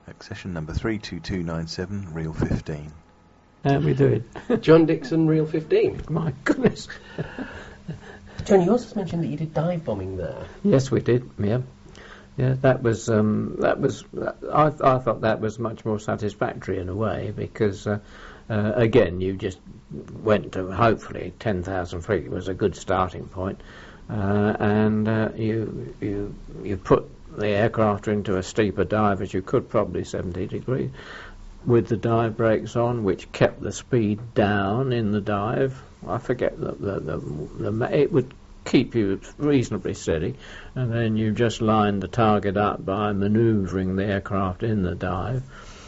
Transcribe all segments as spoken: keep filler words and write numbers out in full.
Accession number three two two nine seven, reel fifteen. How we do it? John Dixon, reel fifteen. My goodness. John, you also mentioned that you did dive bombing there. Yes, we did. Yeah, yeah. That was um, that was. I I thought that was much more satisfactory in a way because uh, uh, again you just went to hopefully ten thousand feet was a good starting point, uh, and uh, you you you put the aircraft into a steeper dive as you could, probably seventy degrees, with the dive brakes on, which kept the speed down in the dive. I forget the the, the, the it would keep you reasonably steady, and then you just lined the target up by manoeuvring the aircraft in the dive,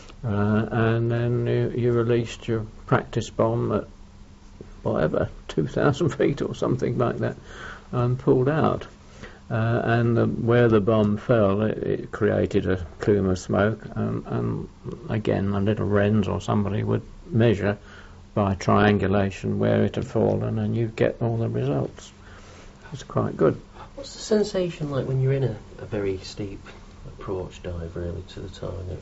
uh, and then you, you released your practice bomb at whatever two thousand feet or something like that, and pulled out. Uh, and the, where the bomb fell, it, it created a plume of smoke, and, and again, the little wrens or somebody would measure by triangulation where it had fallen, and you'd get all the results. It's quite good. What's the sensation like when you're in a, a very steep approach dive, really, to the target?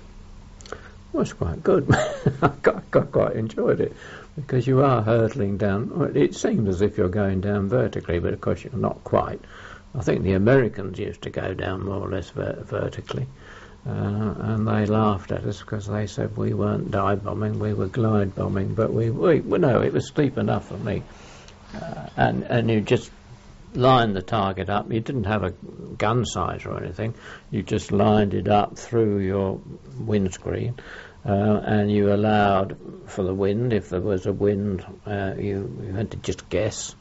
Well, it's quite good. I got, got quite enjoyed it, because you are hurtling down. It seems as if you're going down vertically, but of course you're not quite. I think the Americans used to go down more or less ver- vertically, uh, and they laughed at us because they said we weren't dive bombing, we were glide bombing, but we, we well, no, it was steep enough for me. Uh, and, and you just lined the target up. You didn't have a gun size or anything, you just lined it up through your windscreen, uh, and you allowed for the wind. If there was a wind, uh, you, you had to just guess.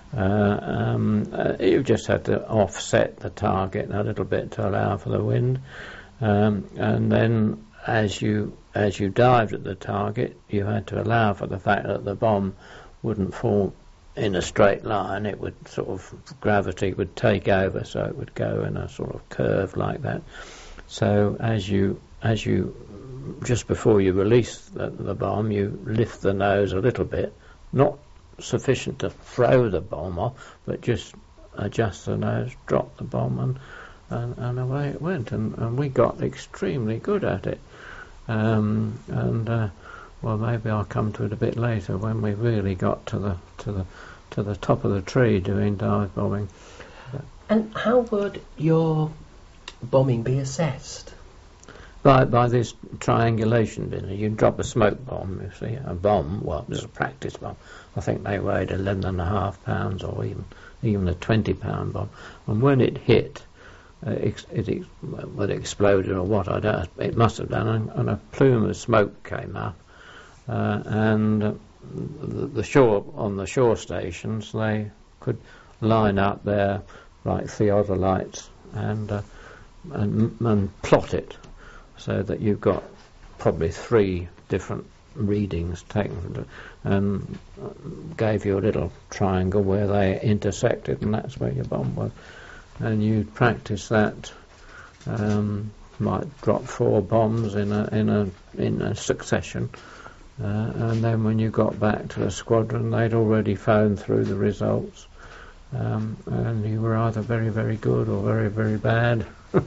Uh, um, uh, you just had to offset the target a little bit to allow for the wind, um, and then as you as you dived at the target, you had to allow for the fact that the bomb wouldn't fall in a straight line. It would sort of, gravity would take over, so it would go in a sort of curve like that. So as you as you just before you release the, the bomb, you lift the nose a little bit, not sufficient to throw the bomb off, but just adjust the nose, drop the bomb, and and, and away it went. And, and we got extremely good at it. Um, and uh, well, maybe I'll come to it a bit later when we really got to the to the to the top of the tree doing dive bombing. And how would your bombing be assessed? By, by this triangulation business. You drop a smoke bomb, you see, a bomb, well, it was a practice bomb. I think they weighed eleven and a half pounds, or even even a twenty pound bomb. And when it hit, uh, it, it, well, it exploded or what, I don't, it must have done, and, and a plume of smoke came up. Uh, and uh, the, the shore, on the shore stations, they could line up there like theodolites and, uh, and, and plot it, so that you've got probably three different readings taken, and gave you a little triangle where they intersected, and that's where your bomb was. And you'd practice that. Um, might drop four bombs in a in a in a succession, uh, and then when you got back to the squadron, they'd already phoned through the results, um, and you were either very very good or very very bad.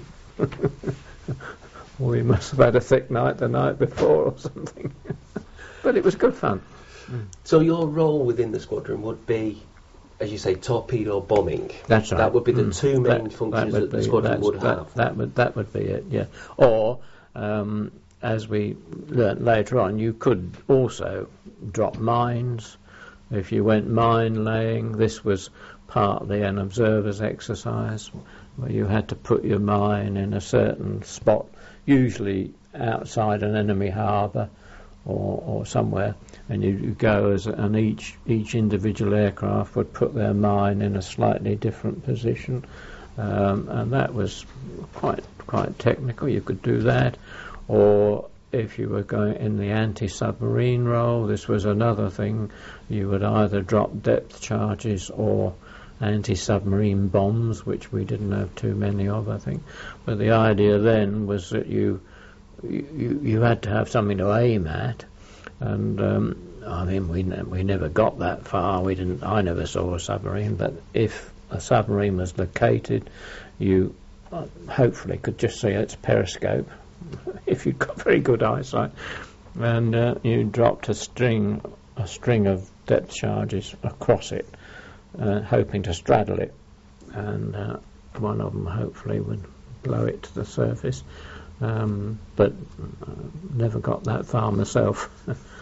We must have had a thick night the night before or something. But it was good fun. Mm. So your role within the squadron would be, as you say, torpedo bombing. That's right. That would be the mm. two main that, functions that, that the be, squadron would that, have. That would that would be it, yeah. Or, um, as we learnt later on, you could also drop mines. If you went mine laying, this was partly an observer's exercise, where you had to put your mine in a certain spot, usually outside an enemy harbour or, or somewhere, and you, you go as and each each individual aircraft would put their mine in a slightly different position, um, and that was quite quite technical. You could do that, or if you were going in the anti-submarine role, this was another thing. You would either drop depth charges or anti-submarine bombs, which we didn't have too many of, I think. But the idea then was that you you, you had to have something to aim at, and um, I mean we ne- we never got that far. We didn't. I never saw a submarine, but if a submarine was located, you uh, hopefully could just see its periscope if you've got very good eyesight, and uh, you dropped a string, a string of depth charges across it, uh, hoping to straddle it, and uh, one of them hopefully would blow it to the surface. Um, but uh, never got that far myself.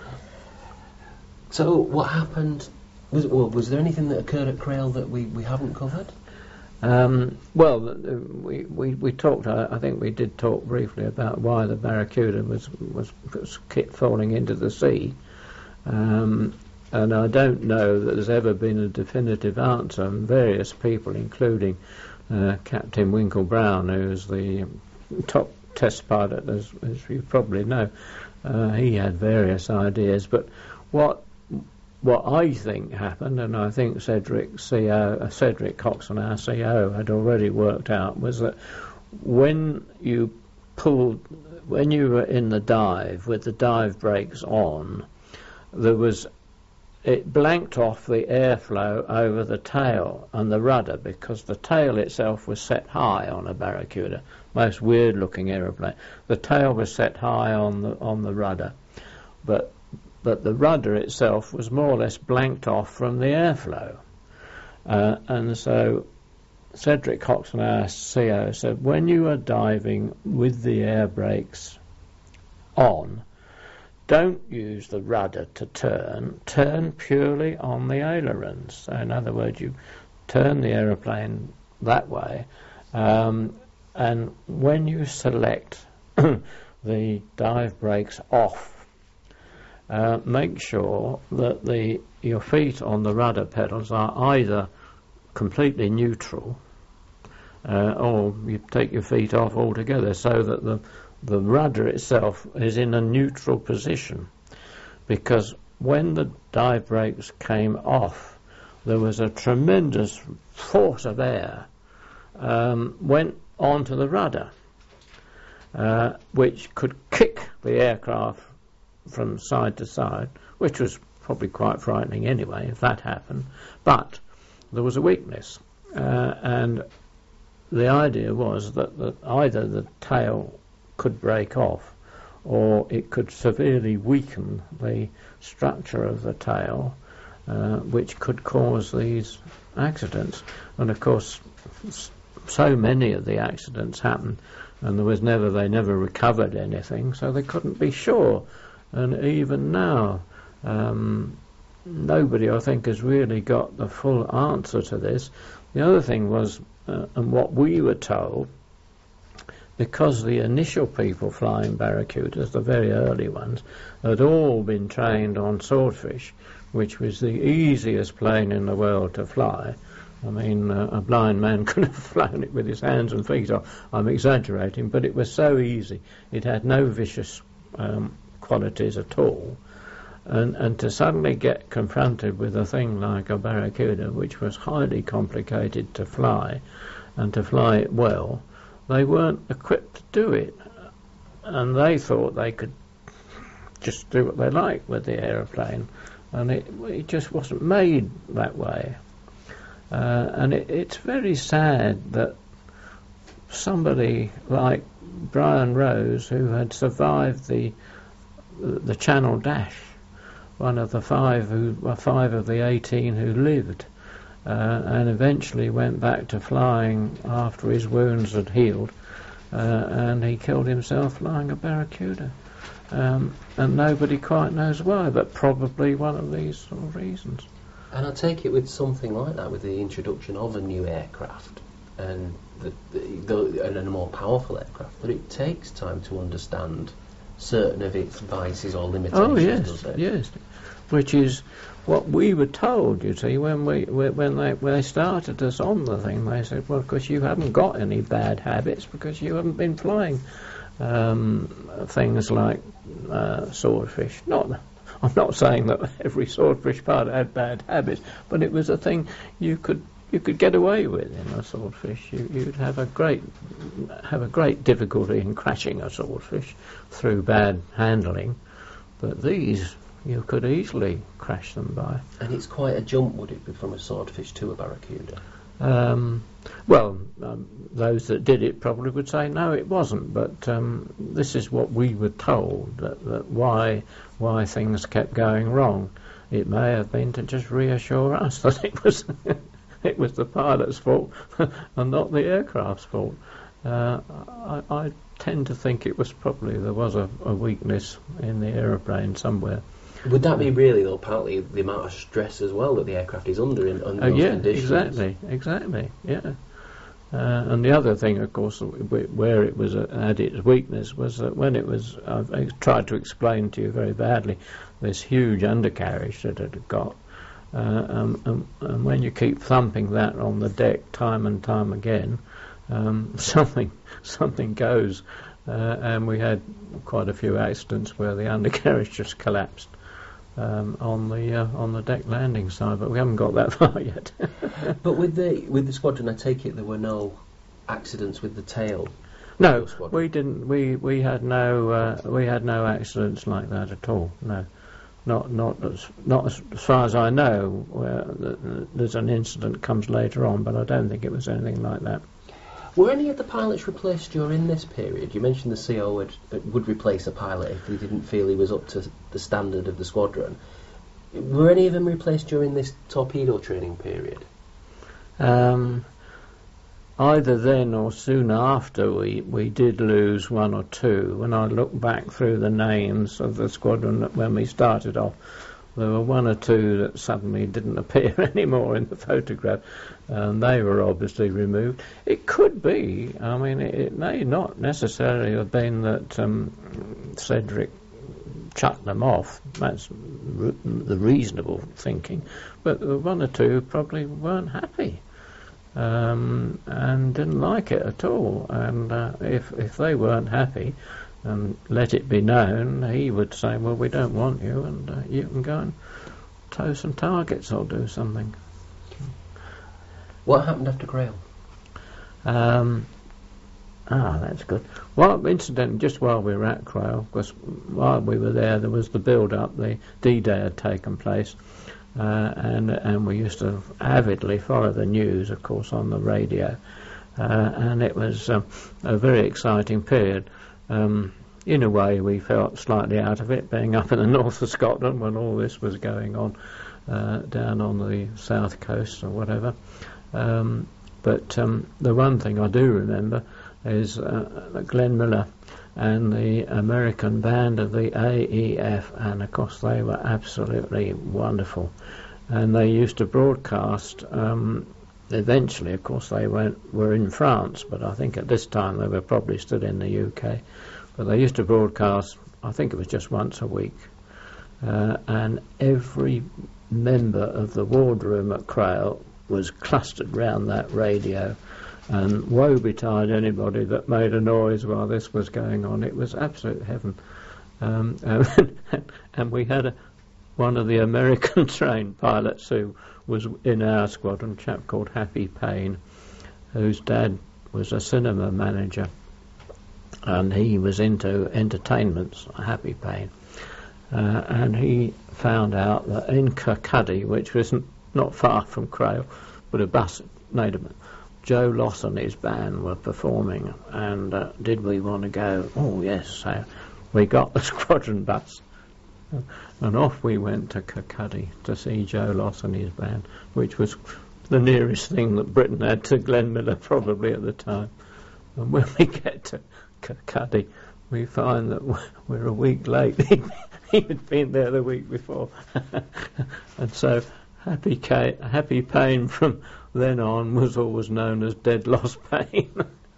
So what happened? Was, well, was there anything that occurred at Crail that we, we haven't covered? Um, well, uh, we, we, we talked, I, I think we did talk briefly about why the Barracuda was, was, was kept falling into the sea. Um, and I don't know that there's ever been a definitive answer, and various people, including uh, Captain Winkle Brown, who's the top test pilot, as, as you probably know, uh, he had various ideas. But what what I think happened, and I think Cedric C O, uh, Cedric Coxon, our C O, had already worked out, was that when you pulled, when you were in the dive with the dive brakes on, there was it blanked off the airflow over the tail and the rudder, because the tail itself was set high on a Barracuda. Most weird-looking aeroplane. The tail was set high on the on the rudder, but but the rudder itself was more or less blanked off from the airflow. Uh, and so Cedric Coxon, our C O, said, when you are diving with the air brakes on, don't use the rudder to turn. Turn purely on the ailerons. So in other words, you turn the aeroplane that way, um, and when you select the dive brakes off, uh, make sure that the your feet on the rudder pedals are either completely neutral, uh, or you take your feet off altogether, so that the the rudder itself is in a neutral position. Because when the dive brakes came off, there was a tremendous force of air um, went onto the rudder, uh, which could kick the aircraft from side to side, which was probably quite frightening anyway if that happened. But there was a weakness, uh, and the idea was that, that either the tail could break off, or it could severely weaken the structure of the tail, uh, which could cause these accidents. And of course, so many of the accidents happened, and there was never they never recovered anything, so they couldn't be sure. And even now, um, nobody, I think, has really got the full answer to this. The other thing was, uh, and what we were told, because the initial people flying Barracudas, the very early ones, had all been trained on Swordfish, which was the easiest plane in the world to fly. I mean, uh, a blind man could have flown it with his hands and feet off. I'm exaggerating, but it was so easy. It had no vicious um, qualities at all. And, and to suddenly get confronted with a thing like a Barracuda, which was highly complicated to fly, and to fly it well, they weren't equipped to do it, and they thought they could just do what they liked with the aeroplane, and it, it just wasn't made that way. Uh, and it, it's very sad that somebody like Brian Rose, who had survived the the Channel Dash, one of the five who well, five of the eighteen who lived, Uh, and eventually went back to flying after his wounds had healed, uh, and he killed himself flying a Barracuda. Um, and nobody quite knows why, but probably one of these sort of reasons. And I take it with something like that, with the introduction of a new aircraft and, the, the, the, and a more powerful aircraft, that it takes time to understand certain of its vices or limitations, oh, yes, does it? yes. Which is what we were told, you see, when we when they when they started us on the thing. They said, well, of course, you haven't got any bad habits because you haven't been flying um, things like uh, Swordfish. Not, I'm not saying that every Swordfish pilot had bad habits, but it was a thing you could you could get away with in a Swordfish. You, you'd have a great have a great difficulty in crashing a Swordfish through bad handling, but these, you could easily crash them by. And it's quite a jump, would it be, from a Swordfish to a Barracuda? Um, well, um, those that did it probably would say no, it wasn't. But um, this is what we were told, that, that why why things kept going wrong. It may have been to just reassure us that it was it was the pilot's fault and not the aircraft's fault. Uh, I, I tend to think it was probably there was a, a weakness in the aeroplane somewhere. Would that be really, though, partly the amount of stress as well that the aircraft is under in under Uh, those yeah, conditions? exactly, exactly, yeah. Uh, and the other thing, of course, w- where it was uh, had its weakness was that when it was, I've ex- tried to explain to you very badly, this huge undercarriage that it had got, uh, um, um, and when you keep thumping that on the deck time and time again, um, something something goes, uh, and we had quite a few accidents where the undercarriage just collapsed. Um, on the uh, on the deck landing side, but we haven't got that far yet. But with the with the squadron, I take it there were no accidents with the tail. No, we didn't. We we had no uh, we had no accidents like that at all. No, not not as not as, as far as I know. Where the, there's an incident comes later on, but I don't think it was anything like that. Were any of the pilots replaced during this period? You mentioned the C O would would replace a pilot if he didn't feel he was up to the standard of the squadron. Were any of them replaced during this torpedo training period? Um, either then or soon after, we, we did lose one or two. When I look back through the names of the squadron that when we started off, there were one or two that suddenly didn't appear anymore in the photograph, and they were obviously removed. It could be, I mean, it, it may not necessarily have been that um, Cedric chucked them off. That's re- the reasonable thinking. But one or two probably weren't happy um, and didn't like it at all. And uh, if if they weren't happy, and let it be known, he would say, well, we don't want you, and uh, you can go and tow some targets or do something. What happened after Grail? Um, ah, that's good. Well, incidentally, just while we were at Crail, because while we were there, there was the build-up, the D-Day had taken place, uh, and and we used to avidly follow the news, of course, on the radio, uh, and it was um, a very exciting period. Um, in a way, we felt slightly out of it, being up in the north of Scotland when all this was going on, uh, down on the south coast or whatever. Um, but um, the one thing I do remember is uh, Glenn Miller and the American band of the A E F, and of course they were absolutely wonderful. And they used to broadcast. Um, eventually, of course, they went were in France, but I think at this time they were probably still in the U K. But they used to broadcast, I think it was just once a week, uh, and every member of the wardroom at Crail was clustered round that radio, and woe betide anybody that made a noise while this was going on. It was absolute heaven. Um, and, and we had a, one of the American trained pilots who was in our squadron, a chap called Happy Payne, whose dad was a cinema manager, and he was into entertainments, Happy Payne. Uh, and he found out that in Kirkcuddy, which was n- not far from Crail, but a bus made a Joe Loss and his band were performing, and uh, did we want to go? Oh yes, so we got the squadron bus, and off we went to Kirkcuddy to see Joe Loss and his band, which was the nearest thing that Britain had to Glenn Miller probably at the time. And when we get to Kirkcuddy, we find that we're a week late. He had been there the week before. And so Happy K- Happy Payne from then on was always known as Dead Lost Payne.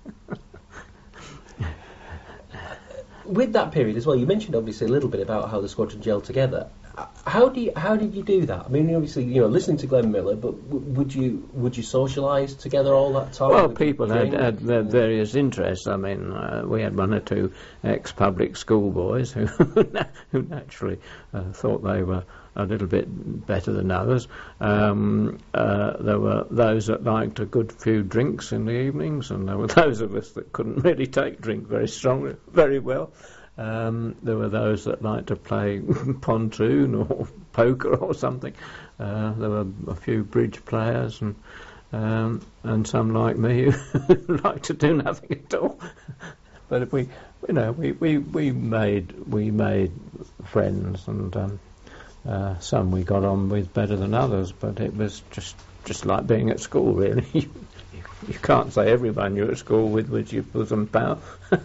With that period as well, you mentioned obviously a little bit about how the squadron gelled together. How do you, how did you do that? I mean, obviously, you know, listening to Glenn Miller, but w- would you would you socialise together all that time? Well, would people had, had their various interests. I mean, uh, we had one or two ex-public school boys who who naturally uh, thought they were a little bit better than others. Um, uh, there were those that liked a good few drinks in the evenings, and there were those of us that couldn't really take drink very strongly, very well. Um, there were those that liked to play pontoon or poker or something. Uh, there were a few bridge players, and um, and some like me who like to do nothing at all. But if we, you know, we, we, we made we made friends, and um, uh, some we got on with better than others. But it was just just like being at school, really. you, you can't say everyone you're at school with was your bosom pal.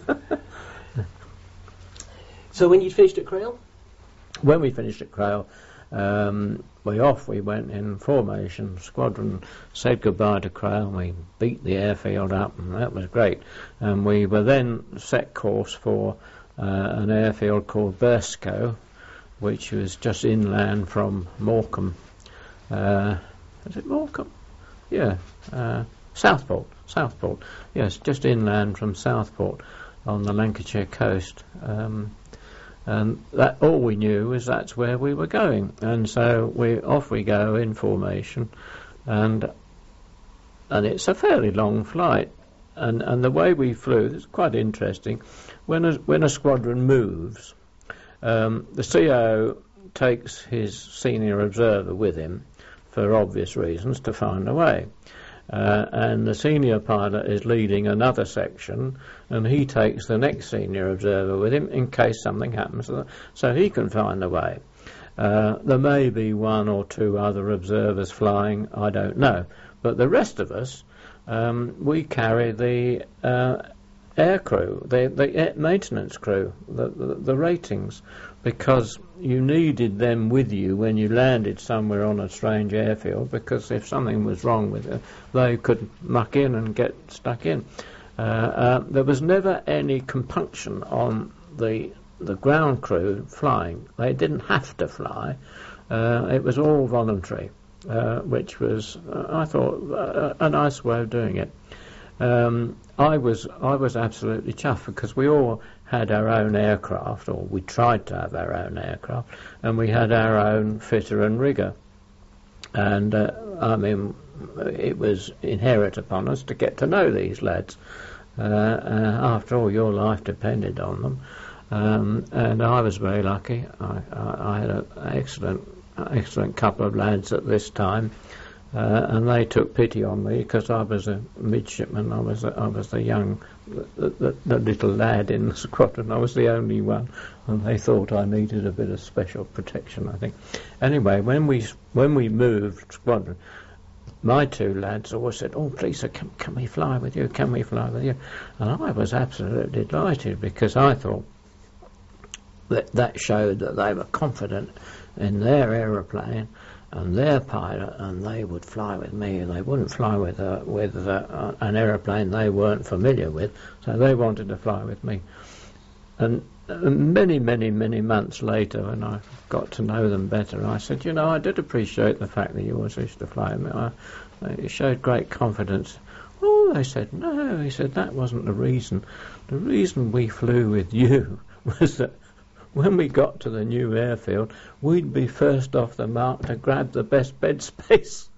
So when you finished at Crail? When we finished at Crail, um, we off we went in formation. Squadron said goodbye to Crail. We beat the airfield up, and that was great. And we were then set course for uh, an airfield called Burscough, which was just inland from Morecambe. Uh, is it Morecambe? Yeah, uh, Southport. Southport. Yes, just inland from Southport on the Lancashire coast. Um, And that all we knew was that's where we were going, and so we off we go in formation, and and it's a fairly long flight, and and the way we flew is quite interesting. When a when a squadron moves, um, the C O takes his senior observer with him, for obvious reasons, to find a way. Uh, and the senior pilot is leading another section, and he takes the next senior observer with him in case something happens, so he can find a way. Uh, there may be one or two other observers flying, I don't know, but the rest of us, um, we carry the uh, air crew, the, the air maintenance crew, the, the, the ratings, because you needed them with you when you landed somewhere on a strange airfield, because if something was wrong with it, they could muck in and get stuck in. Uh, uh, there was never any compunction on the the ground crew flying. They didn't have to fly. Uh, it was all voluntary, uh, which was, uh, I thought, uh, a nice way of doing it. Um, I was I was absolutely chuffed, because we all had our own aircraft, or we tried to have our own aircraft, and we had our own fitter and rigger. And uh, I mean, it was inherent upon us to get to know these lads. Uh, uh, after all, your life depended on them. Um, and I was very lucky. I, I, I had an excellent, excellent couple of lads at this time. Uh, and they took pity on me because I was a midshipman. I was a, I was the young, the, the, the little lad in the squadron. I was the only one, and they thought I needed a bit of special protection, I think. Anyway, when we when we moved squadron, my two lads always said, "Oh, please, sir, can, can we fly with you? Can we fly with you?" And I was absolutely delighted, because I thought that that showed that they were confident in their aeroplane and their pilot, and they would fly with me, and they wouldn't fly with a, with a, an aeroplane they weren't familiar with, so they wanted to fly with me. And many, many, many months later, when I got to know them better, I said, you know, I did appreciate the fact that you always used to fly with me. I, it showed great confidence. Oh, they said, no, he said, that wasn't the reason. The reason we flew with you was that when we got to the new airfield, we'd be first off the mark to grab the best bed space.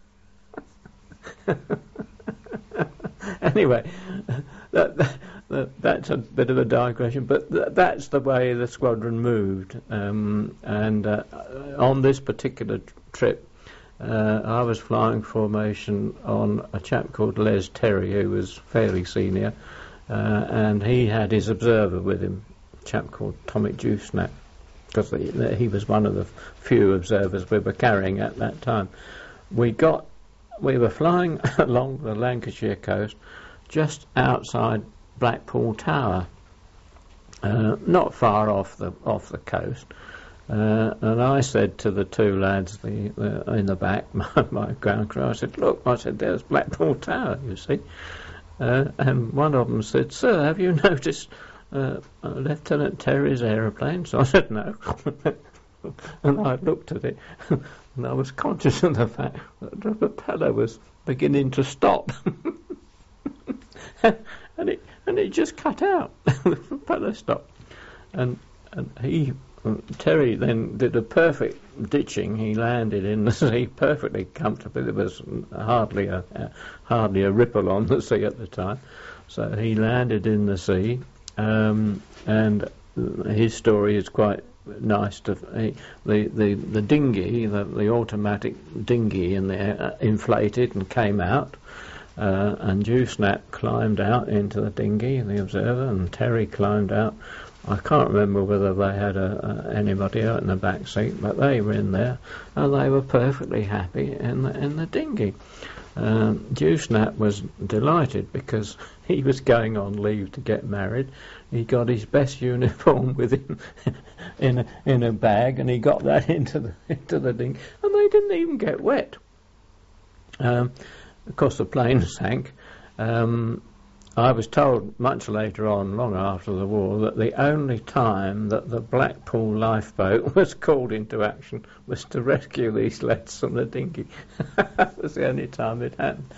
Anyway, that, that, that's a bit of a digression, but th- that's the way the squadron moved. Um, and uh, on this particular t- trip, uh, I was flying formation on a chap called Les Terry, who was fairly senior, uh, and he had his observer with him, chap called Tommy Dewsnap, because he was one of the few observers we were carrying at that time. We got, we were flying along the Lancashire coast, just outside Blackpool Tower, uh, not far off the off the coast. Uh, and I said to the two lads the, the, in the back, my, my ground crew, I said, "Look," I said, "there's Blackpool Tower, you see." Uh, and one of them said, "Sir, have you noticed Uh, uh, Lieutenant Terry's aeroplane?" So I said no. And I looked at it, and I was conscious of the fact that the propeller was beginning to stop. and it and it just cut out. The propeller stopped. And and he, um, Terry then did a perfect ditching. He landed in the sea perfectly comfortably. There was hardly a, a hardly a ripple on the sea at the time. So he landed in the sea. Um, and his story is quite nice to he, the the the dinghy, the, the automatic dinghy in there uh, inflated and came out, uh, and Dewsnap climbed out into the dinghy, the Observer, and Terry climbed out. I can't remember whether they had a, a, anybody out in the back seat, but they were in there, and they were perfectly happy in the in the dinghy. Um, Dewsnap was delighted because he was going on leave to get married. He got his best uniform with him in a, in a bag, and he got that into the into the dinghy, and they didn't even get wet. Um, of course, the plane sank. Um, I was told much later on, long after the war, that the only time that the Blackpool lifeboat was called into action was to rescue these lads from the dinghy. That was the only time it happened.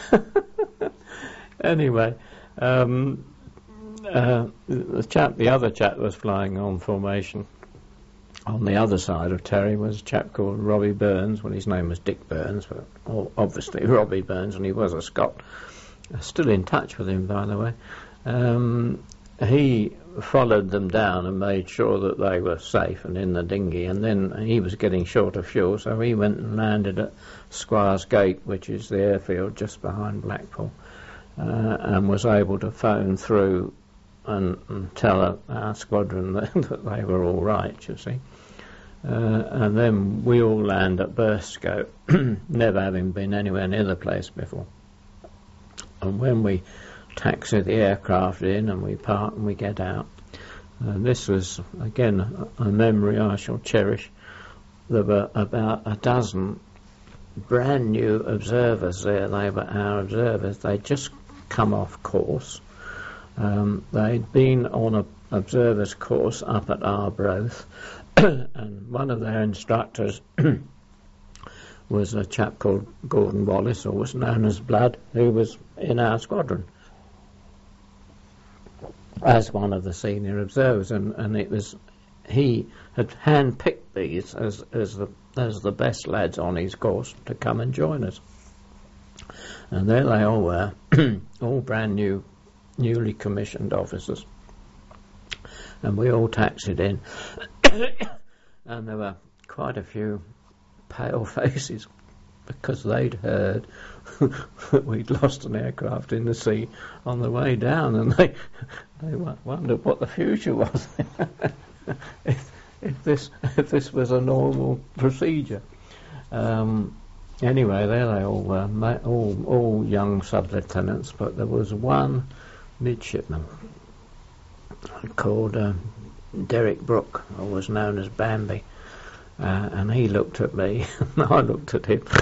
Anyway, um, uh, the chap, the other chap that was flying on formation on the other side of Terry was a chap called Robbie Burns. Well, his name was Dick Burns, but obviously Robbie Burns, and he was a Scot. Still in touch with him, by the way. Um, he followed them down and made sure that they were safe and in the dinghy, and then he was getting short of fuel, so he went and landed at Squires Gate, which is the airfield just behind Blackpool, uh, and was able to phone through and, and tell our squadron that, that they were all right, you see. Uh, and then we all land at Burscote, never having been anywhere near the place before. And when we taxi the aircraft in and we park and we get out, uh, this was, again, a, a memory I shall cherish. There were about a dozen brand new observers there. They were our observers. They'd just come off course. Um, they'd been on an observer's course up at Arbroath, and one of their instructors was a chap called Gordon Wallace, or was known as Blood, who was in our squadron as one of the senior observers, and, and it was he had hand-picked these as as the as the best lads on his course to come and join us. And there they all were, all brand new, newly commissioned officers, and we all taxied in, and there were quite a few pale faces because they'd heard that we'd lost an aircraft in the sea on the way down, and they they wondered what the future was if, if this if this was a normal procedure. Um, anyway, there they all were, all all young sub-lieutenants, but there was one midshipman called uh, Derek Brooke, who was known as Bambi. Uh, and he looked at me, and I looked at him.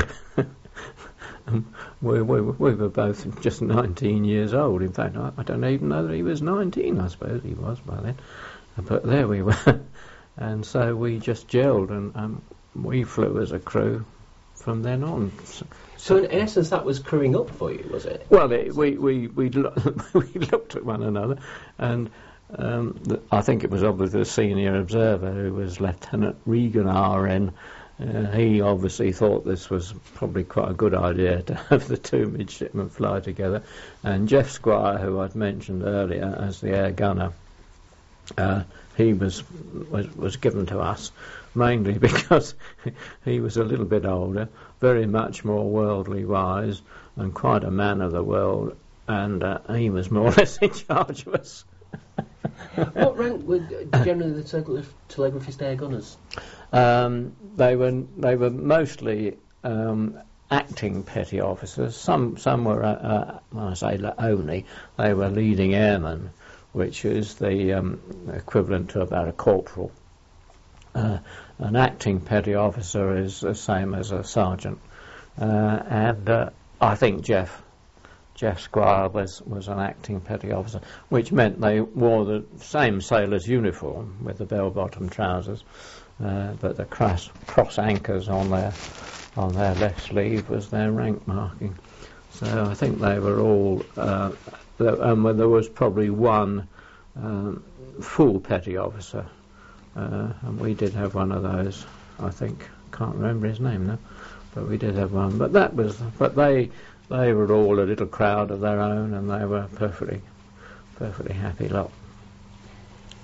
And we, we, we were both just nineteen years old. In fact, I, I don't even know that he was nineteen. I suppose he was by then. But there we were. And so we just gelled, and um, we flew as a crew from then on. So, so in essence, that was crewing up for you, was it? Well, it, we we we, lo- we looked at one another, and Um, the, I think it was obviously the senior observer, who was Lieutenant Regan R N. Uh, he obviously thought this was probably quite a good idea to have the two midshipmen fly together. And Jeff Squire, who I'd mentioned earlier as the air gunner, uh, he was, was was given to us mainly because he was a little bit older, very much more worldly wise, and quite a man of the world, and uh, he was more or less in charge of us. What rank were generally the tele- telegraphist air gunners? Um, they were they were mostly um, acting petty officers. Some some were, uh, uh, when I say only, they were leading airmen, which is the um, equivalent to about a corporal. Uh, an acting petty officer is the same as a sergeant, uh, and uh, I think Jeff. Jeff Squire was, was an acting petty officer, which meant they wore the same sailor's uniform with the bell-bottom trousers, uh, but the cross, cross anchors on their on their left sleeve was their rank marking. So I think they were all, uh, and um, there was probably one um, full petty officer, uh, and we did have one of those. I think can't remember his name now, but we did have one. But that was, but they. They were all a little crowd of their own, and they were perfectly, perfectly happy lot.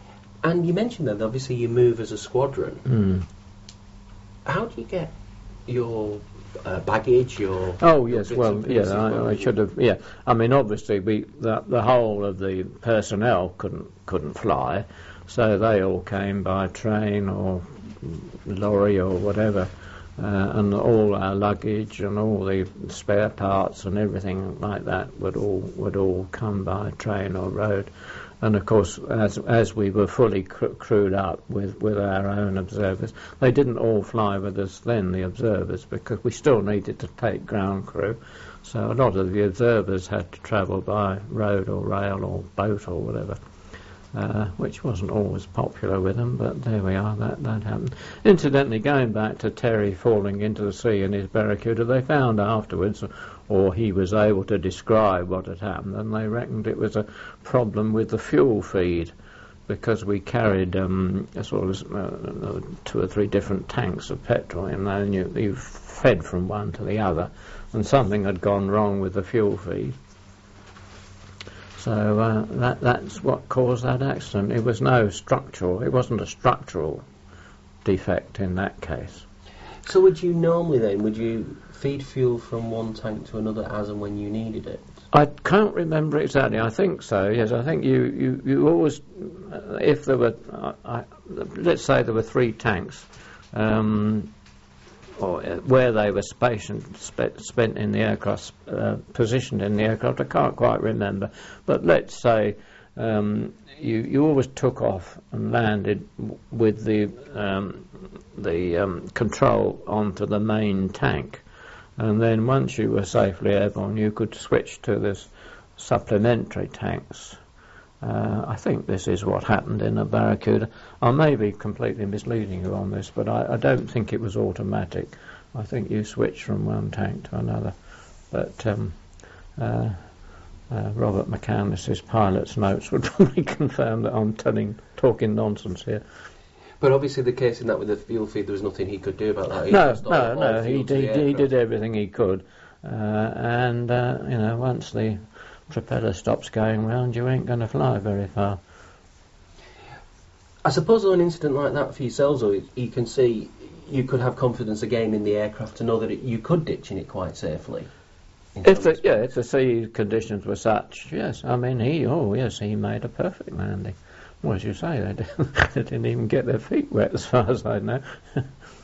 And you mentioned that obviously you move as a squadron. Mm. How do you get your uh, baggage, your... Oh, your yes, bits well, and yeah, pieces? I, I should have, yeah. I mean, obviously, we the, the whole of the personnel couldn't couldn't fly, so they all came by train or lorry or whatever, uh, and all our luggage and all the spare parts and everything like that would all would all come by train or road. And of course, as as we were fully cr- crewed up with, with our own observers, they didn't all fly with us then, the observers, because we still needed to take ground crew. So a lot of the observers had to travel by road or rail or boat or whatever, uh, which wasn't always popular with them, but there we are, that, that happened. Incidentally, going back to Terry falling into the sea in his Barracuda, they found afterwards, or he was able to describe what had happened, and they reckoned it was a problem with the fuel feed, because we carried um, a sort of uh, two or three different tanks of petrol, and you, you fed from one to the other, and something had gone wrong with the fuel feed. So uh, that that's what caused that accident. It was no structural, it wasn't a structural defect in that case. So would you normally then, would you feed fuel from one tank to another as and when you needed it? I can't remember exactly. I think so, yes. I think you, you, you always, uh, if there were, uh, I, let's say there were three tanks, um, or uh, where they were spation, spe- spent in the aircraft, uh, positioned in the aircraft, I can't quite remember. But let's say um, you, you always took off and landed w- with the, um, the um, control onto the main tank. And then once you were safely airborne, you could switch to this supplementary tanks. Uh, I think this is what happened in a Barracuda. I may be completely misleading you on this, but I, I don't think it was automatic. I think you switched from one tank to another. But um, uh, uh, Robert McCandless's pilot's notes would probably confirm that I'm telling, talking nonsense here. But obviously the case in that with the fuel feed, there was nothing he could do about that. He No, just no, all- no. all He, fuel to he, the he aircraft. did everything he could, uh, and uh, you know, once the propeller stops going round, you ain't going to fly very far. I suppose on an incident like that for yourselves, though, you can see you could have confidence again in the aircraft to know that it, you could ditch in it quite safely. If the yeah, if the sea conditions were such, yes. I mean, he oh yes, he made a perfect landing. Well, as you say, they didn't, they didn't even get their feet wet, as far as I know.